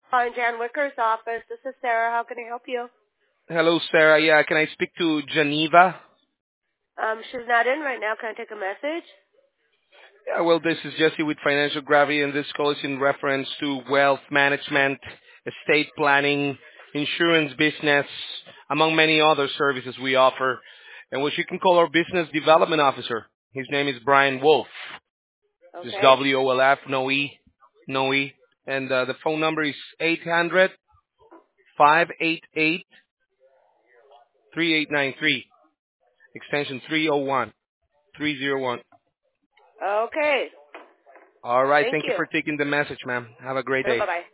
Calling Jan Wicker's office. This is Sarah. How can I help you? Hello, Sarah. Yeah, can I speak to Geneva? She's not in right now. Can I take a message? Yeah, well, this is Jesse with Financial Gravity, and this call is in reference to wealth management, estate planning, insurance business, among many other services we offer, and which you can call our business development officer. His name is Brian Wolf. Just Okay. WOLF, no E, no E. And the phone number is 800-588-3893, extension 301. 301. Okay. All right. Thank Thank you you. for taking the message, ma'am. Have a great day. Bye-bye.